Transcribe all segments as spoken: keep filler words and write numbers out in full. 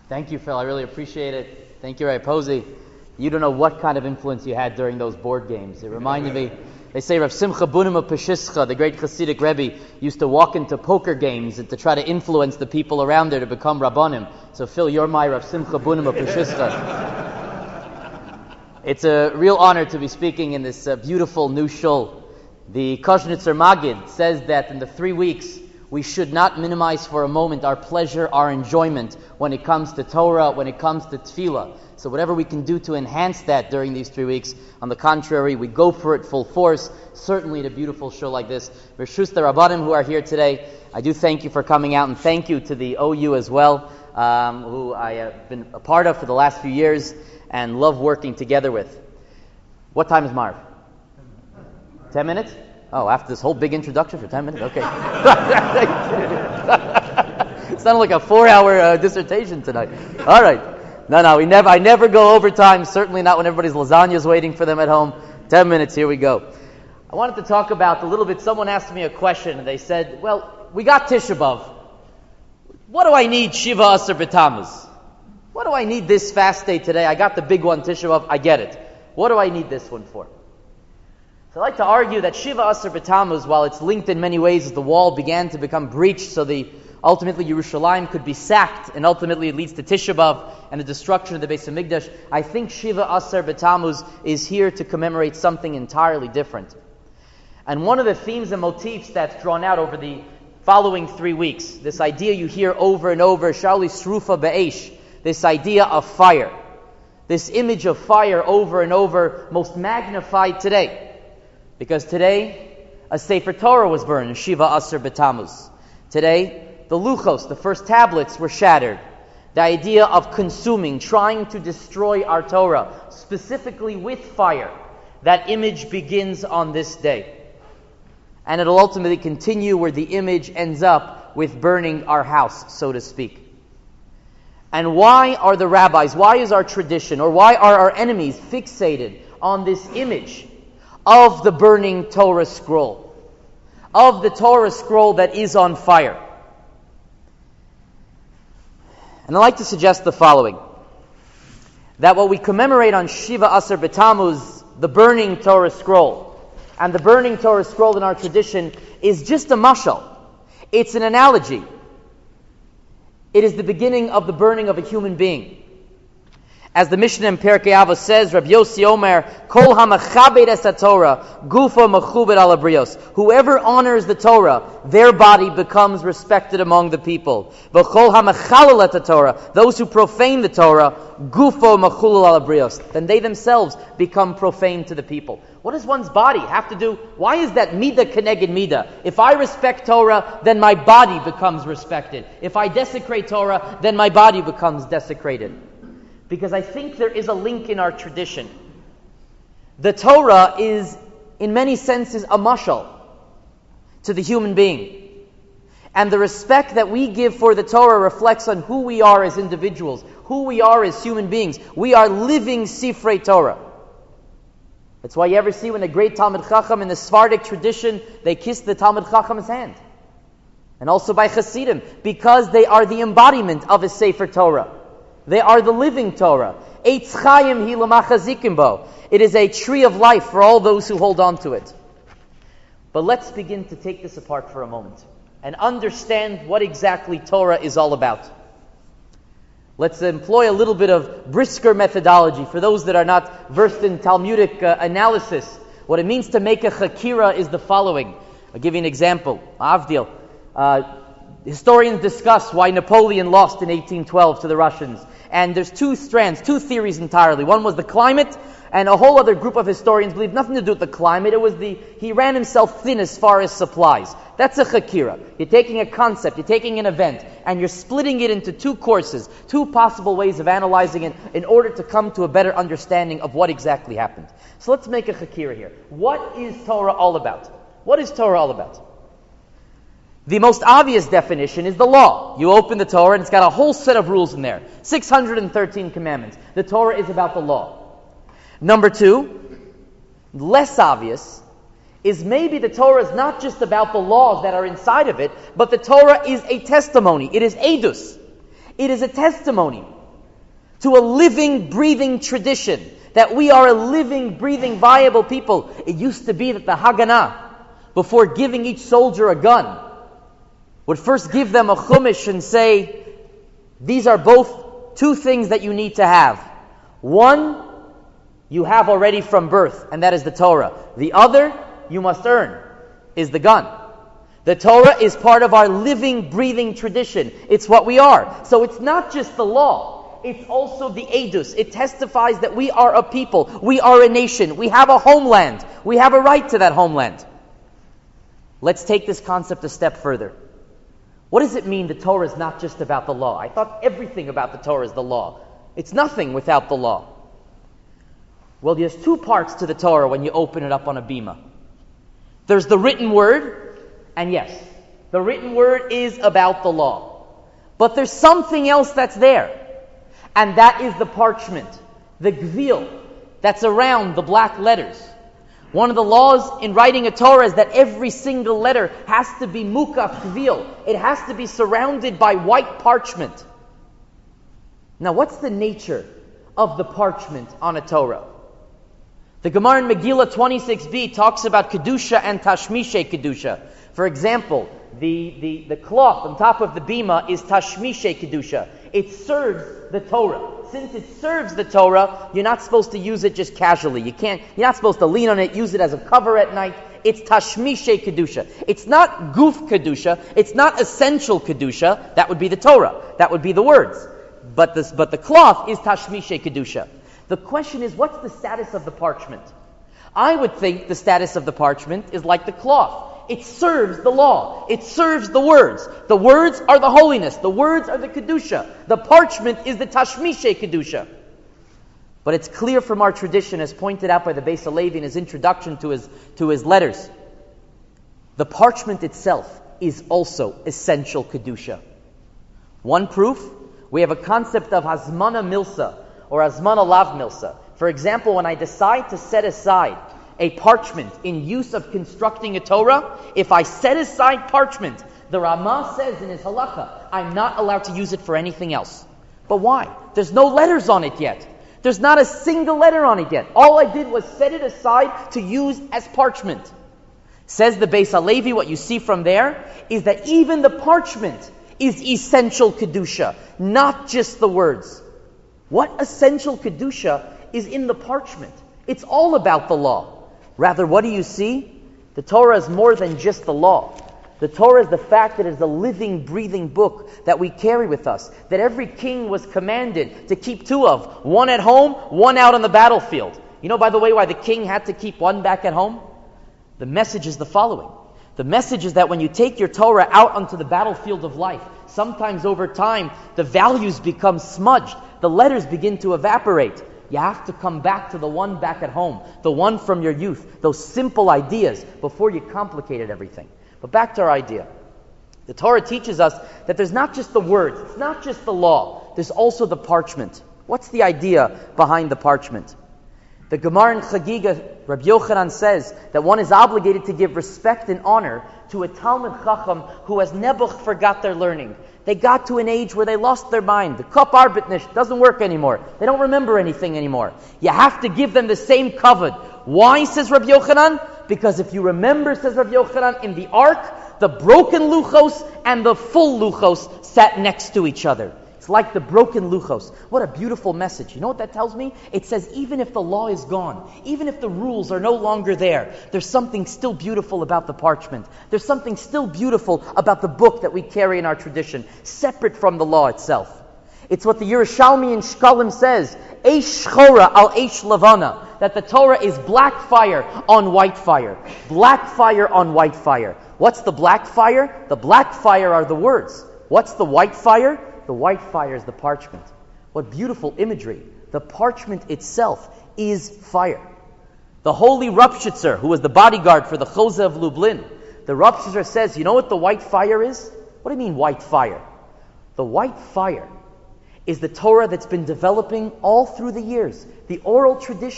Thank you, Phil. I really appreciate it. Thank you, Ray Posey. You don't know what kind of influence you had during those board games. It reminded me, they say Rav Simcha Bunim of Peshischa, the great Hasidic Rebbe, used to walk into poker games and to try to influence the people around there to become Rabbanim. So Phil, you're my Rav Simcha Bunim of Peshischa. It's a real honor to be speaking in this uh, beautiful new shul. The Kozhnitzer Magid says that in the three weeks, we should not minimize for a moment our pleasure, our enjoyment when it comes to Torah, when it comes to Tefillah. So whatever we can do to enhance that during these three weeks, on the contrary, we go for it full force, certainly at a beautiful show like this. Reshus the Rabbanim who are here today, I do thank you for coming out, and thank you to the O U as well, um, who I have been a part of for the last few years and love working together with. What time is Marv? Ten minutes? Oh, after this whole big introduction for ten minutes? Okay. It sounded like a four-hour uh, dissertation tonight. All right. No, no, we never. I never go overtime, certainly not when everybody's lasagna is waiting for them at home. Ten minutes, here we go. I wanted to talk about a little bit, someone asked me a question, and they said, well, we got Tisha B'Av. What do I need Shiva Asar B'Tammuz? What do I need this fast day today? I got the big one, Tisha B'Av, I get it. What do I need this one for? So I like to argue that Shiva Asar B'Tammuz, while it's linked in many ways as the wall began to become breached, so the ultimately Yerushalayim could be sacked, and ultimately it leads to Tisha B'Av and the destruction of the Beis HaMikdash, I think Shiva Asar B'Tammuz is here to commemorate something entirely different. And one of the themes and motifs that's drawn out over the following three weeks, this idea you hear over and over, Shali Srufa Be'esh, this idea of fire, this image of fire over and over, most magnified today. Because today, a Sefer Torah was burned, Shiva Asar B'Tammuz. Today, the Luchos, the first tablets, were shattered. The idea of consuming, trying to destroy our Torah, specifically with fire, that image begins on this day. And it'll ultimately continue where the image ends up with burning our house, so to speak. And why are the rabbis, why is our tradition, or why are our enemies fixated on this image of the burning Torah scroll, of the Torah scroll that is on fire? And I'd like to suggest the following, that what we commemorate on Shiva Asar B'Tammuz, the burning Torah scroll, and the burning Torah scroll in our tradition is just a mashal. It's an analogy. It is the beginning of the burning of a human being. As the Mishnah in Perkei Avos says, Rabbi Yossi Omer, Kol hamachabed es haTorah, gufo mechubed al habrios. Whoever honors the Torah, their body becomes respected among the people. V'chol hamachalel et haTorah, those who profane the Torah, gufo mechulel al habrios. Then they themselves become profane to the people. What does one's body have to do? Why is that midah keneged midah? If I respect Torah, then my body becomes respected. If I desecrate Torah, then my body becomes desecrated. Because I think there is a link in our tradition. The Torah is, in many senses, a mashal to the human being. And the respect that we give for the Torah reflects on who we are as individuals, who we are as human beings. We are living Sifrei Torah. That's why you ever see when a great Talmid Chacham in the Sephardic tradition, they kiss the Talmid Chacham's hand. And also by Hasidim, because they are the embodiment of a Sefer Torah. They are the living Torah. Eitz Chaim hi l'machazikim bo. It is a tree of life for all those who hold on to it. But let's begin to take this apart for a moment and understand what exactly Torah is all about. Let's employ a little bit of brisker methodology for those that are not versed in Talmudic uh, analysis. What it means to make a chakira is the following. I'll give you an example. Avdil. Uh, historians discuss why Napoleon lost in eighteen twelve to the Russians. And there's two strands, two theories entirely. One was the climate, and a whole other group of historians believe nothing to do with the climate. It was the, he ran himself thin as far as supplies. That's a chakira. You're taking a concept, you're taking an event, and you're splitting it into two courses, two possible ways of analyzing it in order to come to a better understanding of what exactly happened. So let's make a chakira here. What is Torah all about? What is Torah all about? The most obvious definition is the law. You open the Torah and it's got a whole set of rules in there. six hundred thirteen commandments. The Torah is about the law. Number two, less obvious, is maybe the Torah is not just about the laws that are inside of it, but the Torah is a testimony. It is edus. It is a testimony to a living, breathing tradition, that we are a living, breathing, viable people. It used to be that the Haganah, before giving each soldier a gun, would first give them a chumash and say, these are both two things that you need to have. One, you have already from birth, and that is the Torah. The other, you must earn, is the gun. The Torah is part of our living, breathing tradition. It's what we are. So it's not just the law. It's also the edus. It testifies that we are a people. We are a nation. We have a homeland. We have a right to that homeland. Let's take this concept a step further. What does it mean the Torah is not just about the law? I thought everything about the Torah is the law. It's nothing without the law. Well, there's two parts to the Torah when you open it up on a bima. There's the written word, and yes, the written word is about the law. But there's something else that's there, and that is the parchment, the gvil, that's around the black letters. One of the laws in writing a Torah is that every single letter has to be mukaf gvil. It has to be surrounded by white parchment. Now, what's the nature of the parchment on a Torah? The Gemara in Megillah twenty-six b talks about Kedusha and Tashmishe Kedusha. For example, the, the, the cloth on top of the bima is Tashmishe Kedusha. It serves the Torah. Since it serves the Torah, you're not supposed to use it just casually. You can't, you're not supposed to lean on it, use it as a cover at night. It's Tashmishe Kedusha. It's not Guf Kedusha. It's not essential Kedusha. That would be the Torah. That would be the words. But, this, but the cloth is Tashmishe Kedusha. The question is, what's the status of the parchment? I would think the status of the parchment is like the cloth. It serves the law. It serves the words. The words are the holiness. The words are the Kedusha. The parchment is the Tashmishe Kedusha. But it's clear from our tradition, as pointed out by the Beis Halevi in his introduction to his, to his letters, the parchment itself is also essential Kedusha. One proof, we have a concept of Hazmana Milsa, or Hazmana Lav Milsa. For example, when I decide to set aside a parchment in use of constructing a Torah, if I set aside parchment, the Rama says in his halakha, I'm not allowed to use it for anything else. But why? There's no letters on it yet. There's not a single letter on it yet. All I did was set it aside to use as parchment. Says the Beis Halevi, what you see from there is that even the parchment is essential Kedusha, not just the words. What essential Kedusha is in the parchment? It's all about the law. Rather, what do you see? The Torah is more than just the law. The Torah is the fact that it is the living, breathing book that we carry with us, that every king was commanded to keep two of, one at home, one out on the battlefield. You know, by the way, why the king had to keep one back at home? The message is the following. The message is that when you take your Torah out onto the battlefield of life, sometimes over time, the values become smudged. The letters begin to evaporate. You have to come back to the one back at home, the one from your youth, those simple ideas before you complicated everything. But back to our idea. The Torah teaches us that there's not just the words, it's not just the law, there's also the parchment. What's the idea behind the parchment? The Gemara in Chagiga, Rabbi Yochanan says that one is obligated to give respect and honor to a Talmid Chacham who has nebuch forgot their learning. They got to an age where they lost their mind. The kop arbitnish doesn't work anymore. They don't remember anything anymore. You have to give them the same kavod. Why, says Rabbi Yochanan? Because if you remember, says Rabbi Yochanan, in the ark, the broken luchos and the full luchos sat next to each other. It's like the broken luchos. What a beautiful message. You know what that tells me? It says even if the law is gone, even if the rules are no longer there, there's something still beautiful about the parchment. There's something still beautiful about the book that we carry in our tradition, separate from the law itself. It's what the Yerushalmi in Shkalim says, Eish Shchora al Eish Levana, that the Torah is black fire on white fire. Black fire on white fire. What's the black fire? The black fire are the words. What's the white fire? The white fire is the parchment. What beautiful imagery. The parchment itself is fire. The holy Ropshitzer, who was the bodyguard for the Chose of Lublin, the Ropshitzer says, you know what the white fire is? What do you mean white fire? The white fire is the Torah that's been developing all through the years. The oral tradition.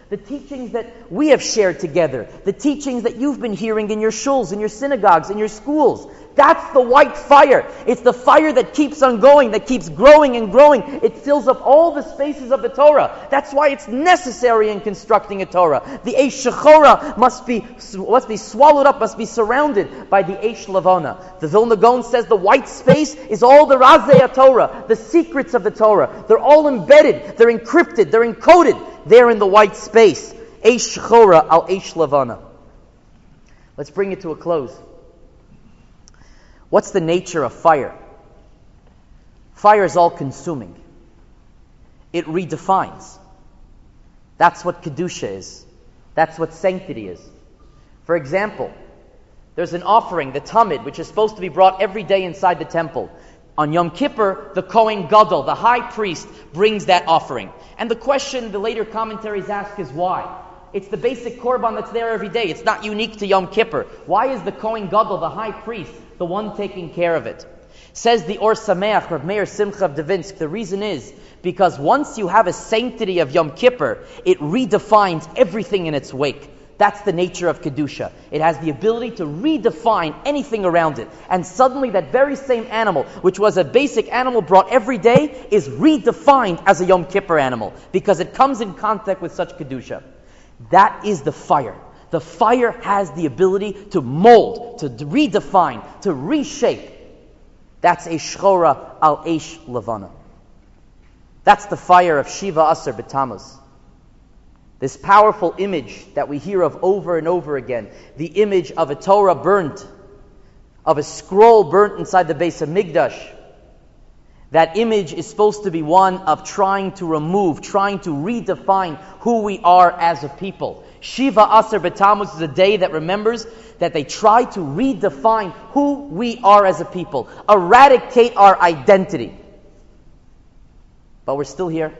the teachings that we have shared together, the teachings that you've been hearing in your shuls, in your synagogues, in your schools. That's the white fire. It's the fire that keeps on going, that keeps growing and growing. It fills up all the spaces of the Torah. That's why it's necessary in constructing a Torah. The Eish Shechora must be, must be swallowed up, must be surrounded by the Eish Levana. The Vilna Gaon says the white space is all the Razei Torah, the secrets of the Torah. They're all embedded, they're encrypted, they're encoded there in the white space. Eish Shechora al Eish Levana. Let's bring it to a close. What's the nature of fire? Fire is all-consuming. It redefines. That's what Kedusha is. That's what sanctity is. For example, there's an offering, the Tamid, which is supposed to be brought every day inside the temple. On Yom Kippur, the Kohen Gadol, the high priest, brings that offering. And the question the later commentaries ask is why? It's the basic korban that's there every day. It's not unique to Yom Kippur. Why is the Kohen Gadol, the high priest, the one taking care of it? Says the Or Sameach, Rav Meir Simcha of Devinsk, the reason is because once you have a sanctity of Yom Kippur, it redefines everything in its wake. That's the nature of Kedusha. It has the ability to redefine anything around it. And suddenly that very same animal, which was a basic animal brought every day, is redefined as a Yom Kippur animal because it comes in contact with such Kedusha. That is the fire. The fire has the ability to mold, to redefine, to reshape. That's Eish Shechora al Eish Levana. That's the fire of Shiva Asar B'Tammuz. This powerful image that we hear of over and over again, the image of a Torah burnt, of a scroll burnt inside the Beis HaMikdash. That image is supposed to be one of trying to remove, trying to redefine who we are as a people. Shiva Asar B'Tammuz is a day that remembers that they try to redefine who we are as a people, eradicate our identity. But we're still here.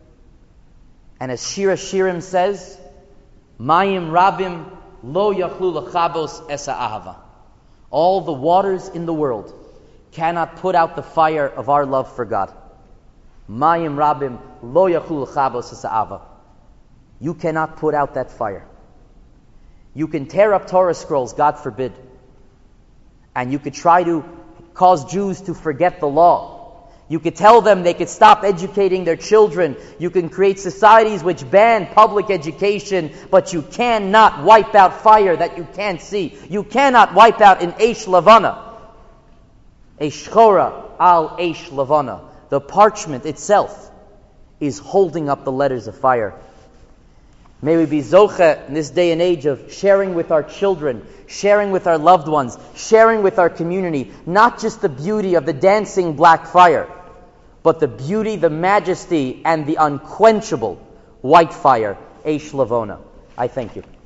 And as Shira Shirim says, Mayim Rabim lo yachlu lechabos es ha'ahava. All the waters in the world cannot put out the fire of our love for God. Mayim Rabim lo yachlu lechabos es ha'ahava. You cannot put out that fire. You can tear up Torah scrolls, God forbid. And you could try to cause Jews to forget the law. You could tell them they could stop educating their children. You can create societies which ban public education, but you cannot wipe out fire that you can't see. You cannot wipe out an Eish Levana. Eish Shechora al Eish Levana. The parchment itself is holding up the letters of fire. May we be zoche in this day and age of sharing with our children, sharing with our loved ones, sharing with our community, not just the beauty of the dancing black fire, but the beauty, the majesty, and the unquenchable white fire, Eish Levana. I thank you.